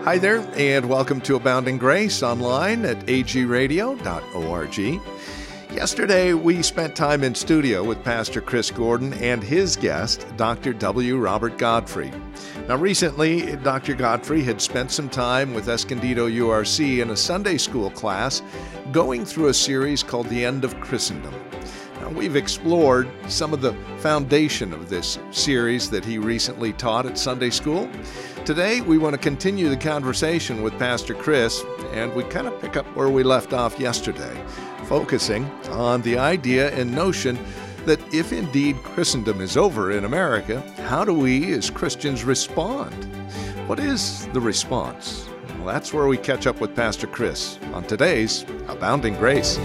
Hi there, and welcome to Abounding Grace online at agradio.org. Yesterday, we spent time in studio with Pastor Chris Gordon and his guest, Dr. W. Robert Godfrey. Now, recently, Dr. Godfrey had spent some time with Escondido URC in a Sunday school class going through a series called The End of Christendom. Now, we've explored some of the foundation of this series that he recently taught at Sunday school. Today, we want to continue the conversation with Pastor Chris, and we kind of pick up where we left off yesterday, focusing on the idea and notion that if indeed Christendom is over in America, how do we as Christians respond? What is the response? Well, that's where we catch up with Pastor Chris on today's Abounding Grace.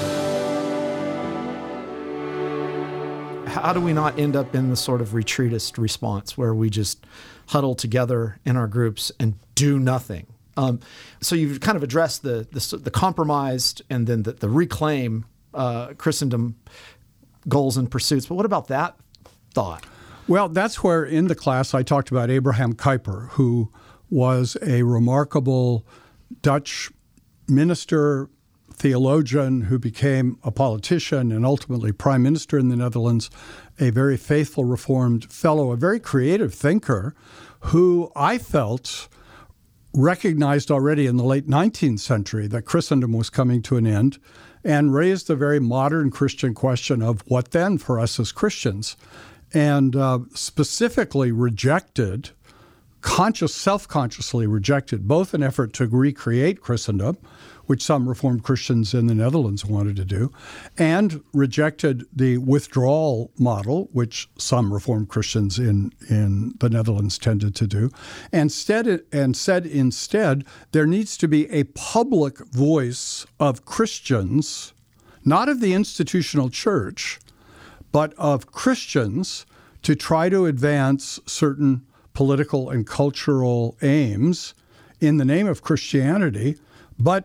How do we not end up in the sort of retreatist response where we just huddle together in our groups and do nothing? So you've kind of addressed the compromised and then the reclaim Christendom goals and pursuits. But what about that thought? Well, that's where in the class I talked about Abraham Kuyper, who was a remarkable Dutch minister, theologian who became a politician and ultimately prime minister in the Netherlands, a very faithful Reformed fellow, a very creative thinker who I felt recognized already in the late 19th century that Christendom was coming to an end and raised the very modern Christian question of what then for us as Christians, and specifically rejected, self-consciously rejected both an effort to recreate Christendom, which some Reformed Christians in the Netherlands wanted to do, and rejected the withdrawal model, which some Reformed Christians in the Netherlands tended to do, and said instead there needs to be a public voice of Christians, not of the institutional church, but of Christians to try to advance certain political and cultural aims in the name of Christianity, but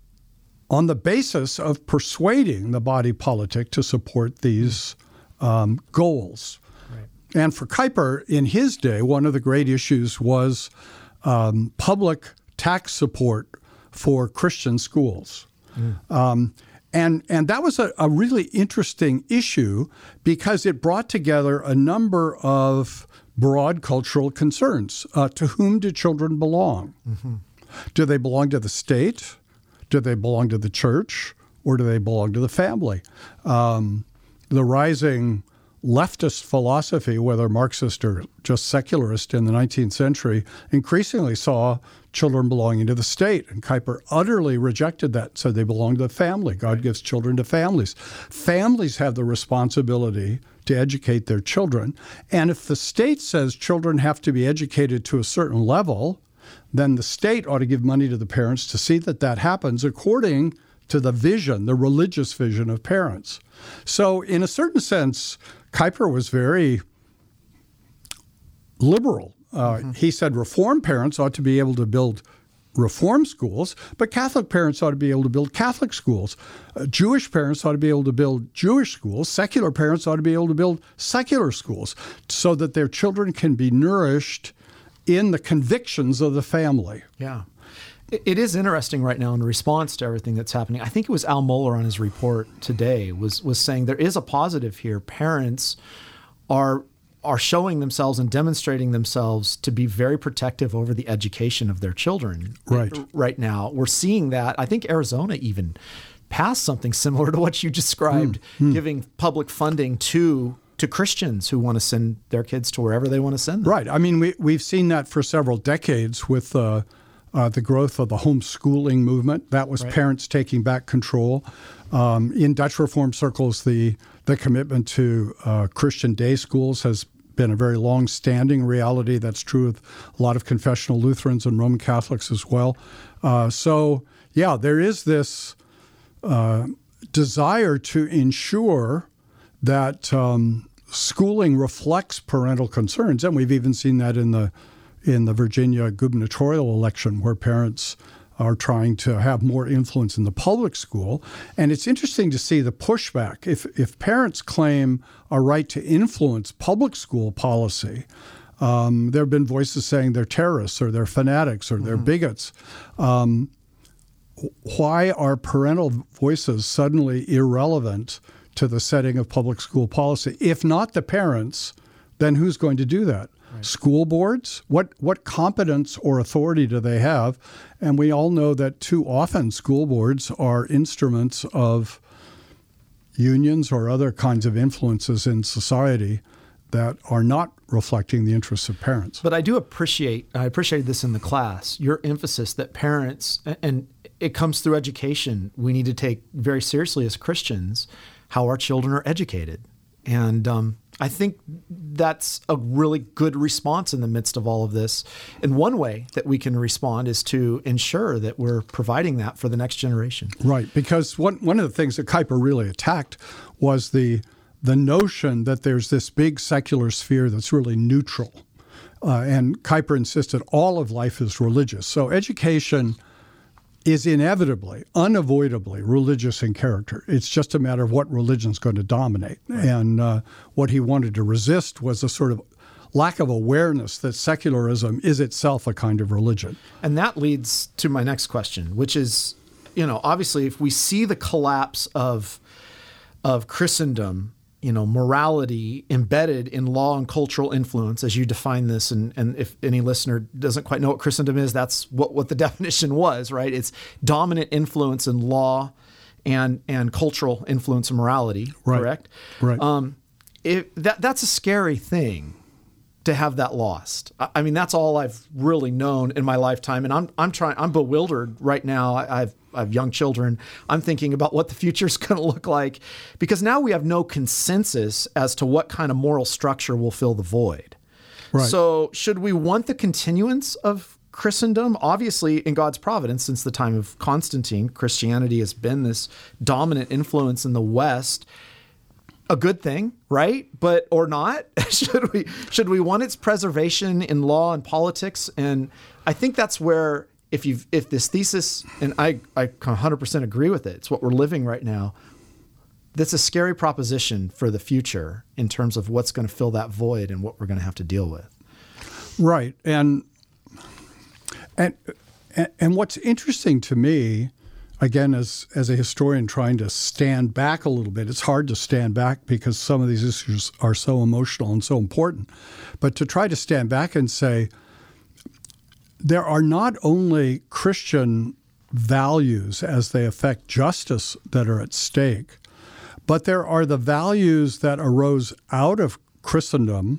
on the basis of persuading the body politic to support these goals. Right. And for Kuyper, in his day, one of the great issues was public tax support for Christian schools. And that was a really interesting issue because it brought together a number of broad cultural concerns. To whom do children belong? Mm-hmm. Do they belong to the state? Do they belong to the church, or do they belong to the family? The rising leftist philosophy, whether Marxist or just secularist in the 19th century, increasingly saw children belonging to the state. And Kuyper utterly rejected that, said they belong to the family. God gives children to families. Families have the responsibility to educate their children. And if the state says children have to be educated to a certain level, then the state ought to give money to the parents to see that that happens according to the vision, the religious vision of parents. So in a certain sense, Kuyper was very liberal. He said Reformed parents ought to be able to build Reform schools, but Catholic parents ought to be able to build Catholic schools. Jewish parents ought to be able to build Jewish schools. Secular parents ought to be able to build secular schools so that their children can be nourished in the convictions of the family. Yeah. It is interesting right now in response to everything that's happening. I think it was Al Mohler on his report today was saying there is a positive here. Parents are showing themselves and demonstrating themselves to be very protective over the education of their children. Right now. We're seeing that. I think Arizona even passed something similar to what you described, giving public funding to Christians who want to send their kids to wherever they want to send them. Right. I mean, we've seen that for several decades with the growth of the homeschooling movement. That was parents taking back control. In Dutch Reformed circles, the commitment to Christian day schools has been a very long-standing reality. That's true of a lot of confessional Lutherans and Roman Catholics as well. There is this desire to ensure that schooling reflects parental concerns, and we've even seen that in the Virginia gubernatorial election, where parents are trying to have more influence in the public school. And it's interesting to see the pushback. If parents claim a right to influence public school policy, There have been voices saying they're terrorists or they're fanatics or they're bigots. Why are parental voices suddenly irrelevant to the setting of public school policy? If not the parents, then who's going to do that? Right. School boards? What competence or authority do they have? And we all know that too often school boards are instruments of unions or other kinds of influences in society that are not reflecting the interests of parents. But I appreciated this in the class, your emphasis that parents, and it comes through education, we need to take very seriously as Christians how our children are educated. And I think that's a really good response in the midst of all of this. And one way that we can respond is to ensure that we're providing that for the next generation. Right, because one of the things that Kuyper really attacked was the notion that there's this big secular sphere that's really neutral. And Kuyper insisted all of life is religious. So education is inevitably, unavoidably religious in character. It's just a matter of what religion's going to dominate. Right. And what he wanted to resist was a sort of lack of awareness that secularism is itself a kind of religion. And that leads to my next question, which is, obviously if we see the collapse of Christendom, morality embedded in law and cultural influence, as you define this. And if any listener doesn't quite know what Christendom is, that's what the definition was, right? It's dominant influence in law and cultural influence in morality, right. Correct? Right. That's a scary thing to have that lost. I mean, that's all I've really known in my lifetime. And I'm bewildered right now. I have young children. I'm thinking about what the future is going to look like because now we have no consensus as to what kind of moral structure will fill the void. Right. So should we want the continuance of Christendom? Obviously, in God's providence, since the time of Constantine, Christianity has been this dominant influence in the West. A good thing, right? But or not? Should we want its preservation in law and politics? And I think that's where if this thesis, and I 100% agree with it, it's what we're living right now. That's a scary proposition for the future in terms of what's going to fill that void and what we're going to have to deal with. Right, and what's interesting to me, again, as a historian trying to stand back a little bit, it's hard to stand back because some of these issues are so emotional and so important. But to try to stand back and say, there are not only Christian values as they affect justice that are at stake, but there are the values that arose out of Christendom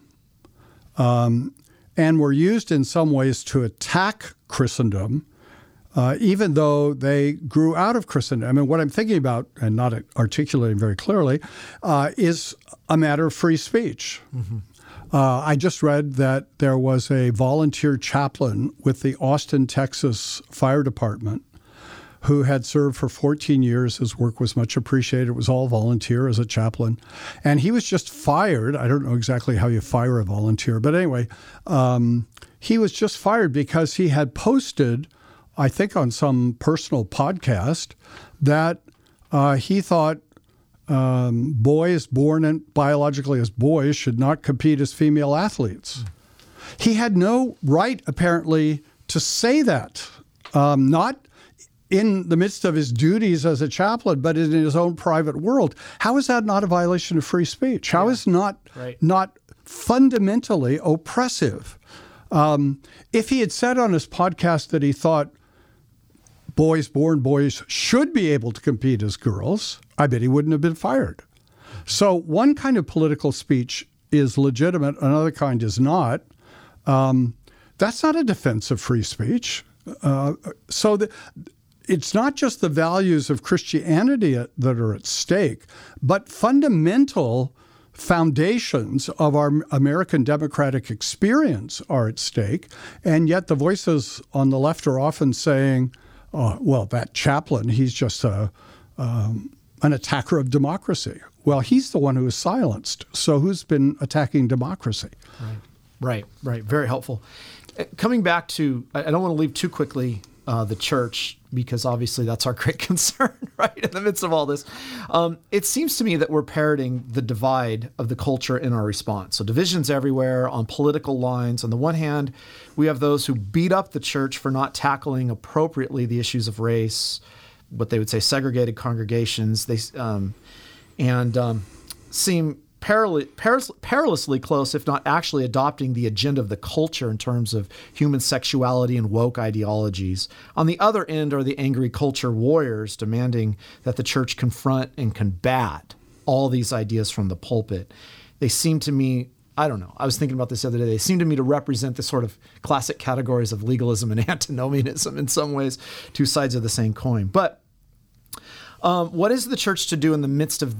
and were used in some ways to attack Christendom, even though they grew out of Christendom. I mean, what I'm thinking about, and not articulating very clearly, is a matter of free speech. Mm-hmm. I just read that there was a volunteer chaplain with the Austin, Texas Fire Department who had served for 14 years. His work was much appreciated. It was all volunteer as a chaplain. And he was just fired. I don't know exactly how you fire a volunteer. But anyway, he was just fired because he had posted, I think on some personal podcast, that he thought boys born biologically as boys should not compete as female athletes. He had no right, apparently, to say that, not in the midst of his duties as a chaplain, but in his own private world. How is that not a violation of free speech? How is not fundamentally oppressive? If he had said on his podcast that he thought boys born boys should be able to compete as girls, I bet he wouldn't have been fired. So one kind of political speech is legitimate, another kind is not. That's not a defense of free speech. It's not just the values of Christianity that are at stake, but fundamental foundations of our American democratic experience are at stake. And yet the voices on the left are often saying, well, that chaplain, he's just an attacker of democracy. Well, he's the one who is silenced. So who's been attacking democracy? Right. Very helpful. Coming back to, I don't want to leave too quickly the church, because obviously that's our great concern, right, in the midst of all this. It seems to me that we're parroting the divide of the culture in our response. So divisions everywhere on political lines. On the one hand, we have those who beat up the church for not tackling appropriately the issues of race, what they would say segregated congregations. They seem perilously close, if not actually adopting the agenda of the culture in terms of human sexuality and woke ideologies. On the other end are the angry culture warriors demanding that the church confront and combat all these ideas from the pulpit. They seem to me, I don't know, I was thinking about this the other day, they seem to me to represent the sort of classic categories of legalism and antinomianism in some ways, two sides of the same coin. But what is the church to do in the midst of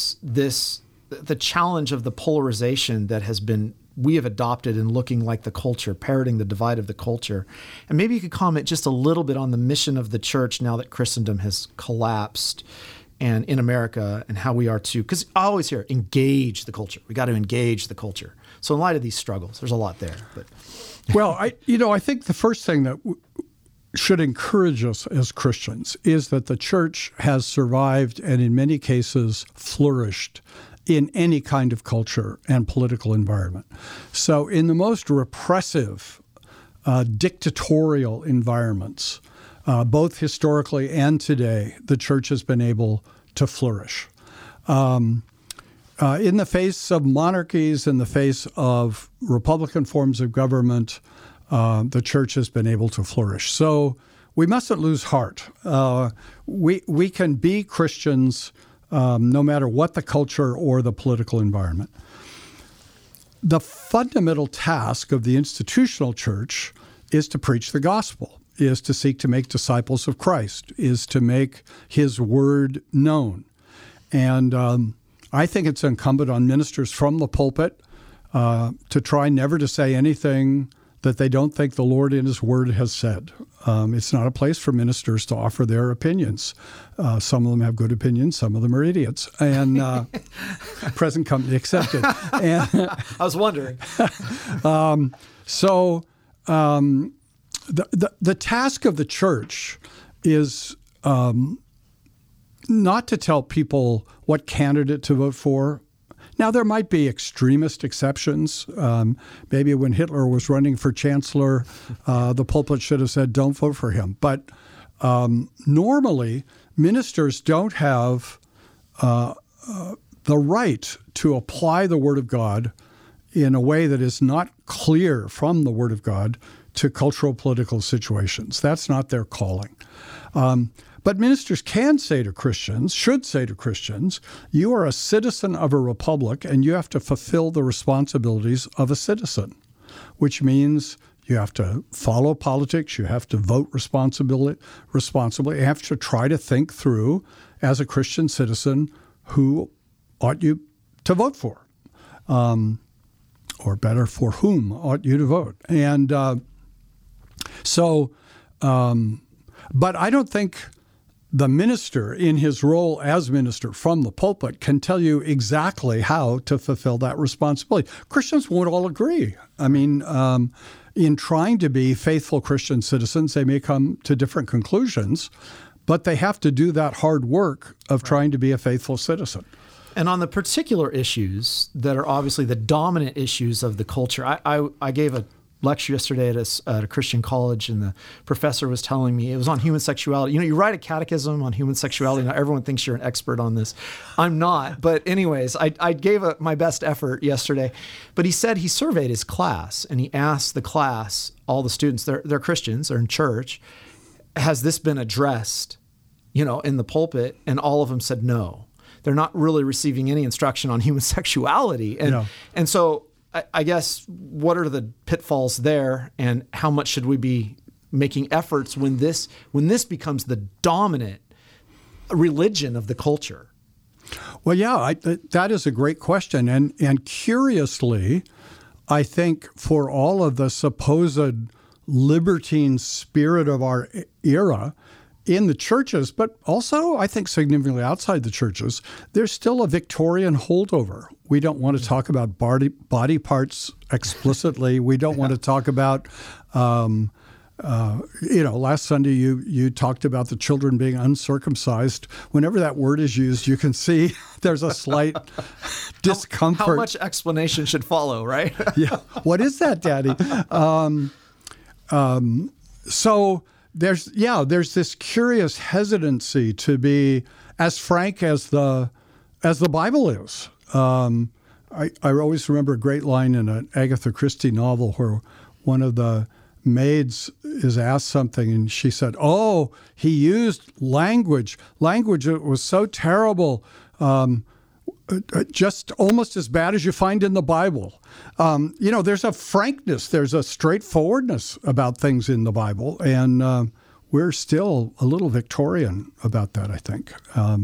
the challenge of the polarization that we have adopted in looking like the culture, parroting the divide of the culture? And maybe you could comment just a little bit on the mission of the church now that Christendom has collapsed and in America, and how we are to, because I always hear, engage the culture. We got to engage the culture. So in light of these struggles, there's a lot there. But well, I think the first thing that should encourage us as Christians is that the church has survived and in many cases flourished in any kind of culture and political environment. So in the most repressive, dictatorial environments, both historically and today, the church has been able to flourish. In the face of monarchies, in the face of Republican forms of government, the church has been able to flourish. So we mustn't lose heart. We can be Christians no matter what the culture or the political environment. The fundamental task of the institutional church is to preach the gospel, is to seek to make disciples of Christ, is to make his word known. And I think it's incumbent on ministers from the pulpit to try never to say anything that they don't think the Lord in his word has said. It's not a place for ministers to offer their opinions. Some of them have good opinions, some of them are idiots, and present company accepted. And, I was wondering. The task of the church is not to tell people what candidate to vote for. Now, there might be extremist exceptions. Maybe when Hitler was running for chancellor, the pulpit should have said, don't vote for him. But normally, ministers don't have the right to apply the Word of God in a way that is not clear from the Word of God to cultural political situations. That's not their calling. But ministers can say to Christians, should say to Christians, you are a citizen of a republic and you have to fulfill the responsibilities of a citizen, which means you have to follow politics, you have to vote responsibly, you have to try to think through, as a Christian citizen, who ought you to vote for, or better, for whom ought you to vote. And but I don't think the minister in his role as minister from the pulpit can tell you exactly how to fulfill that responsibility. Christians won't all agree. I mean, in trying to be faithful Christian citizens, they may come to different conclusions, but they have to do that hard work of trying to be a faithful citizen. And on the particular issues that are obviously the dominant issues of the culture, I gave a lecture yesterday at a Christian college, and the professor was telling me, it was on human sexuality. You know, you write a catechism on human sexuality. Now everyone thinks you're an expert on this. I'm not. But anyways, I gave my best effort yesterday. But he said he surveyed his class, and he asked the class, all the students, they're Christians, they're in church, has this been addressed, in the pulpit? And all of them said no. They're not really receiving any instruction on human sexuality. And so I guess, what are the pitfalls there, and how much should we be making efforts when this becomes the dominant religion of the culture? Well, yeah, that is a great question. And curiously, I think for all of the supposed libertine spirit of our era, in the churches, but also I think significantly outside the churches, there's still a Victorian holdover. We don't want to talk about body parts explicitly. We don't want to talk about Last Sunday you talked about the children being uncircumcised. Whenever that word is used, you can see there's a slight discomfort. How much explanation should follow, right? Yeah. What is that, Daddy? So there's this curious hesitancy to be as frank as the Bible is. I always remember a great line in an Agatha Christie novel where one of the maids is asked something and she said, "Oh, he used language that was so terrible, just almost as bad as you find in the Bible." There's a frankness, there's a straightforwardness about things in the Bible, and we're still a little Victorian about that, I think.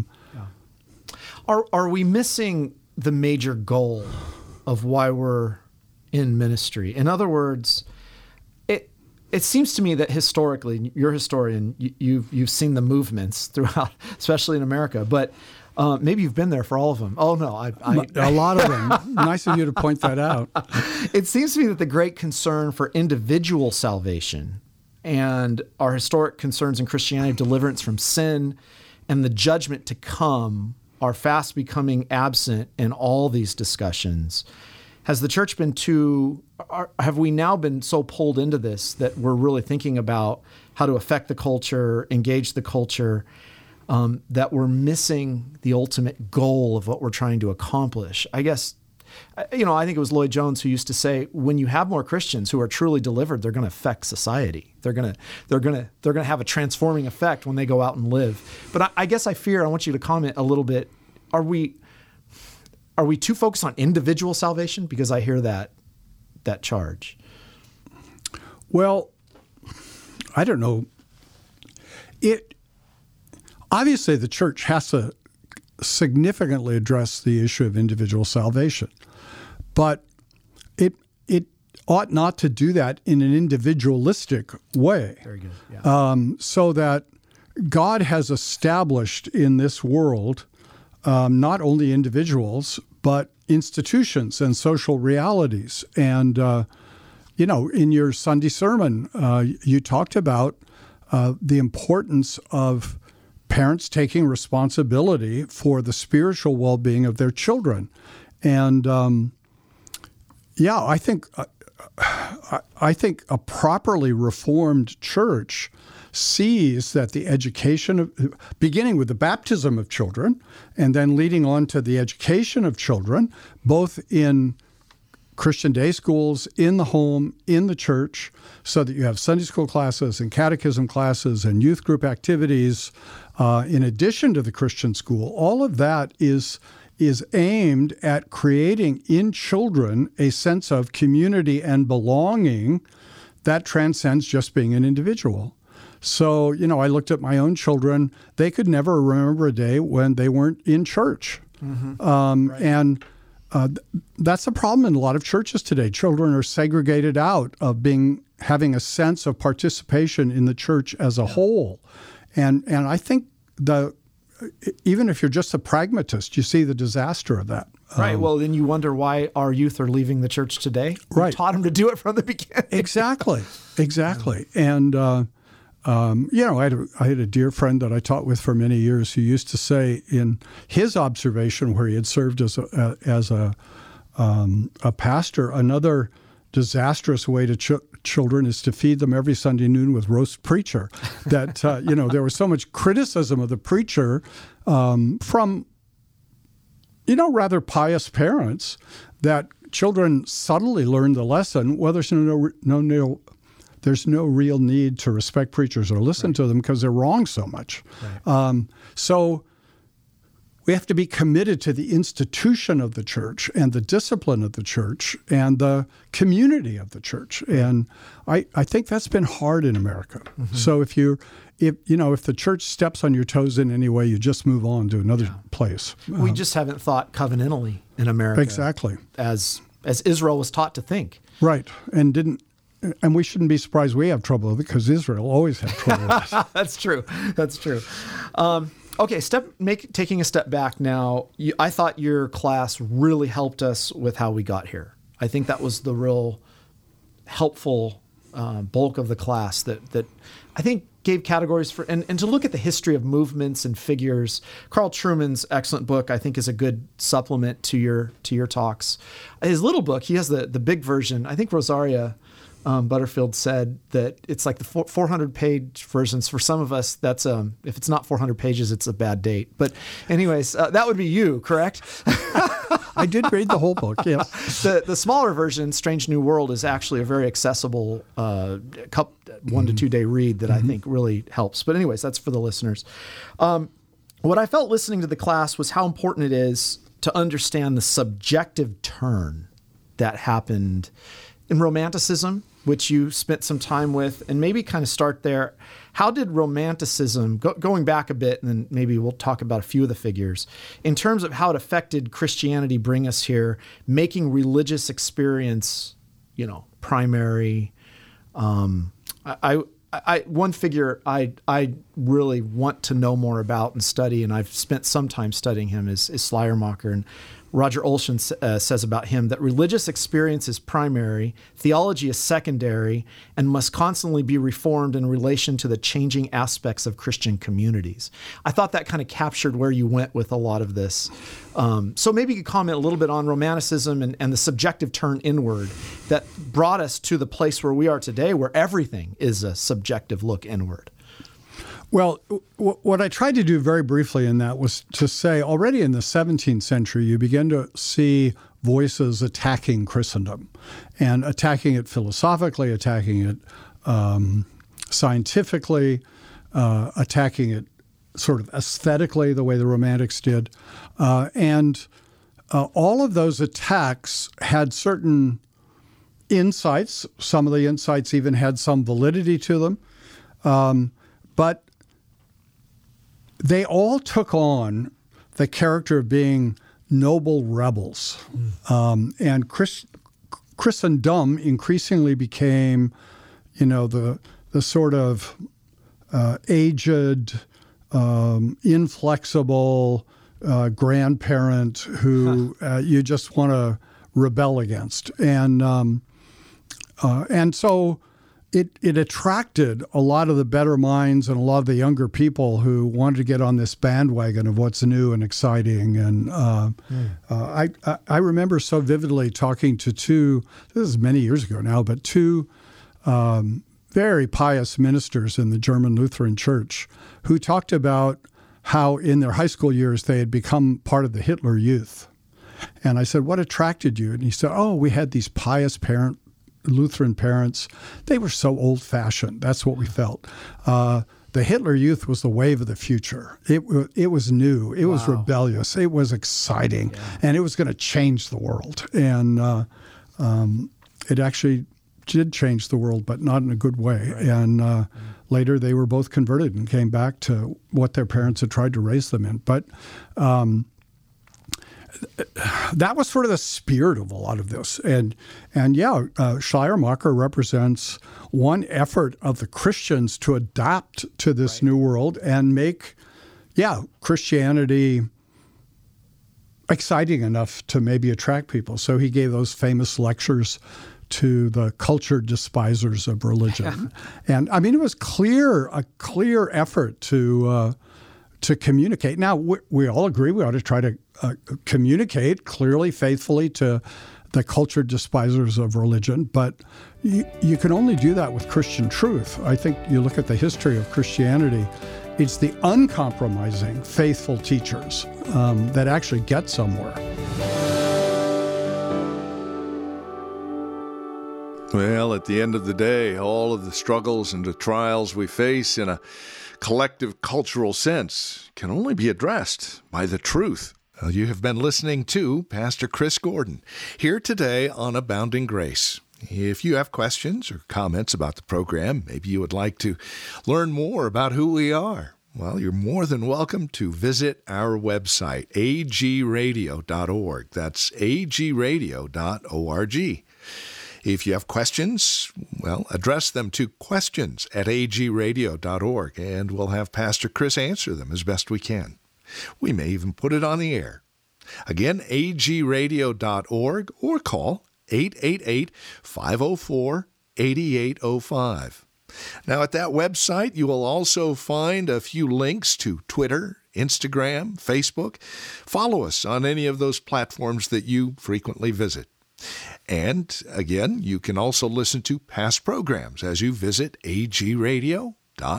Are we missing the major goal of why we're in ministry? In other words, it seems to me that historically, you're a historian, you've seen the movements throughout, especially in America, but maybe you've been there for all of them. Oh, no. A lot of them. Nice of you to point that out. It seems to me that the great concern for individual salvation and our historic concerns in Christianity of deliverance from sin and the judgment to come are fast becoming absent in all these discussions. Has the church been have we now been so pulled into this that we're really thinking about how to affect the culture, engage the culture, that we're missing the ultimate goal of what we're trying to accomplish? I guess, I think it was Lloyd Jones who used to say, when you have more Christians who are truly delivered, they're going to affect society. They're going to have a transforming effect when they go out and live. But I guess I want you to comment a little bit. Are we too focused on individual salvation? Because I hear that charge. Well, I don't know. Obviously, the church has to significantly address the issue of individual salvation, but it ought not to do that in an individualistic way. Very good. Yeah. So that God has established in this world not only individuals, but institutions and social realities. And, in your Sunday sermon, you talked about the importance of parents taking responsibility for the spiritual well-being of their children. And, I think a properly reformed church sees that the education beginning with the baptism of children and then leading on to the education of children, both in Christian day schools, in the home, in the church, so that you have Sunday school classes and catechism classes and youth group activities, in addition to the Christian school. All of that is aimed at creating in children a sense of community and belonging that transcends just being an individual. So, I looked at my own children. They could never remember a day when they weren't in church. Mm-hmm. Right. And that's a problem in a lot of churches today. Children are segregated out of having a sense of participation in the church as a whole. And I think even if you're just a pragmatist, you see the disaster of that. Right. Well, then you wonder why our youth are leaving the church today. Right. We taught them to do it from the beginning. Exactly. And, I had a dear friend that I taught with for many years who used to say in his observation where he had served as a pastor, another disastrous way to children is to feed them every Sunday noon with roast preacher. That, there was so much criticism of the preacher from, rather pious parents that children subtly learned the lesson, well, there's no real need to respect preachers or listen to them because they're wrong so much. Right. So we have to be committed to the institution of the church and the discipline of the church and the community of the church. And I think that's been hard in America. Mm-hmm. So if the church steps on your toes in any way, you just move on to another place. We just haven't thought covenantally in America. Exactly. As Israel was taught to think. Right. And we shouldn't be surprised we have trouble with it because Israel always had trouble with it. That's true. Okay, taking a step back now, I thought your class really helped us with how we got here. I think that was the real helpful bulk of the class that I think gave categories for, and to look at the history of movements and figures. Carl Trueman's excellent book, I think, is a good supplement to your talks. His little book, he has the big version. I think Rosaria Butterfield said that it's like the 400-page versions. For some of us, that's if it's not 400 pages, it's a bad date. But anyways, that would be you, correct? I did read the whole book, yes. The smaller version, Strange New World, is actually a very accessible 1 to 2 day read that I think really helps. But anyways, that's for the listeners. What I felt listening to the class was how important it is to understand the subjective turn that happened in Romanticism, which you spent some time with, and maybe kind of start there. How did Romanticism, going back a bit, and then maybe we'll talk about a few of the figures, in terms of how it affected Christianity bring us here, making religious experience, primary? One figure I really want to know more about and study, and I've spent some time studying him, is Schleiermacher. And Roger Olshan says about him that religious experience is primary, theology is secondary, and must constantly be reformed in relation to the changing aspects of Christian communities. I thought that kind of captured where you went with a lot of this. So maybe you could comment a little bit on Romanticism and the subjective turn inward that brought us to the place where we are today, where everything is a subjective look inward. Well, what I tried to do very briefly in that was to say already in the 17th century, you begin to see voices attacking Christendom and attacking it philosophically, attacking it scientifically, attacking it sort of aesthetically the way the Romantics did. And all of those attacks had certain insights. Some of the insights even had some validity to them. But they all took on the character of being noble rebels. And Christendom increasingly became, the sort of aged, inflexible grandparent who you just want to rebel against. And so it attracted a lot of the better minds and a lot of the younger people who wanted to get on this bandwagon of what's new and exciting. And I remember so vividly talking to this is many years ago now, but two very pious ministers in the German Lutheran Church who talked about how in their high school years they had become part of the Hitler Youth. And I said, what attracted you? And he said, we had these pious Lutheran parents. They were so old-fashioned. That's what we felt. The Hitler Youth was the wave of the future. It was new. It was rebellious. It was exciting. Yeah. And it was going to change the world. And it actually did change the world, but not in a good way. Right. And later they were both converted and came back to what their parents had tried to raise them in. But that was sort of the spirit of a lot of this. And Schleiermacher represents one effort of the Christians to adapt to this new world and make, Christianity exciting enough to maybe attract people. So he gave those famous lectures to the cultured despisers of religion. Yeah. And I mean, it was a clear effort to communicate. Now, we all agree we ought to try to communicate clearly, faithfully to the cultured despisers of religion, but you can only do that with Christian truth. I think you look at the history of Christianity, it's the uncompromising, faithful teachers that actually get somewhere. Well, at the end of the day, all of the struggles and the trials we face in a collective cultural sense can only be addressed by the truth. Well, you have been listening to Pastor Chris Gordon here today on Abounding Grace. If you have questions or comments about the program, maybe you would like to learn more about who we are, well, you're more than welcome to visit our website, agradio.org. That's agradio.org. If you have questions, well, address them to questions@agradio.org, and we'll have Pastor Chris answer them as best we can. We may even put it on the air. Again, agradio.org, or call 888-504-8255. 8805. Now, at that website, you will also find a few links to Twitter, Instagram, Facebook. Follow us on any of those platforms that you frequently visit. And again, you can also listen to past programs as you visit agradio.org.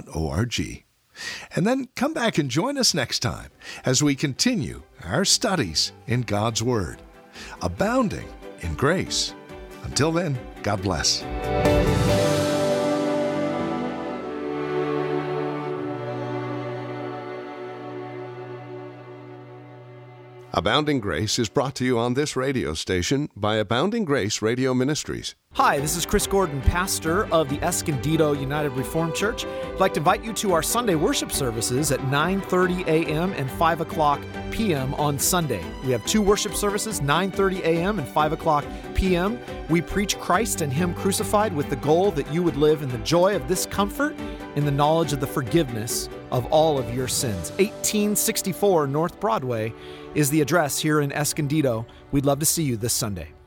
And then come back and join us next time as we continue our studies in God's Word, abounding in grace. Until then, God bless. Abounding Grace is brought to you on this radio station by Abounding Grace Radio Ministries. Hi, this is Chris Gordon, pastor of the Escondido United Reformed Church. I'd like to invite you to our Sunday worship services at 9:30 a.m. and 5 o'clock p.m. on Sunday. We have two worship services, 9:30 a.m. and 5 o'clock p.m. We preach Christ and Him crucified with the goal that you would live in the joy of this comfort, in the knowledge of the forgiveness of all of your sins. 1864 North Broadway is the address here in Escondido. We'd love to see you this Sunday.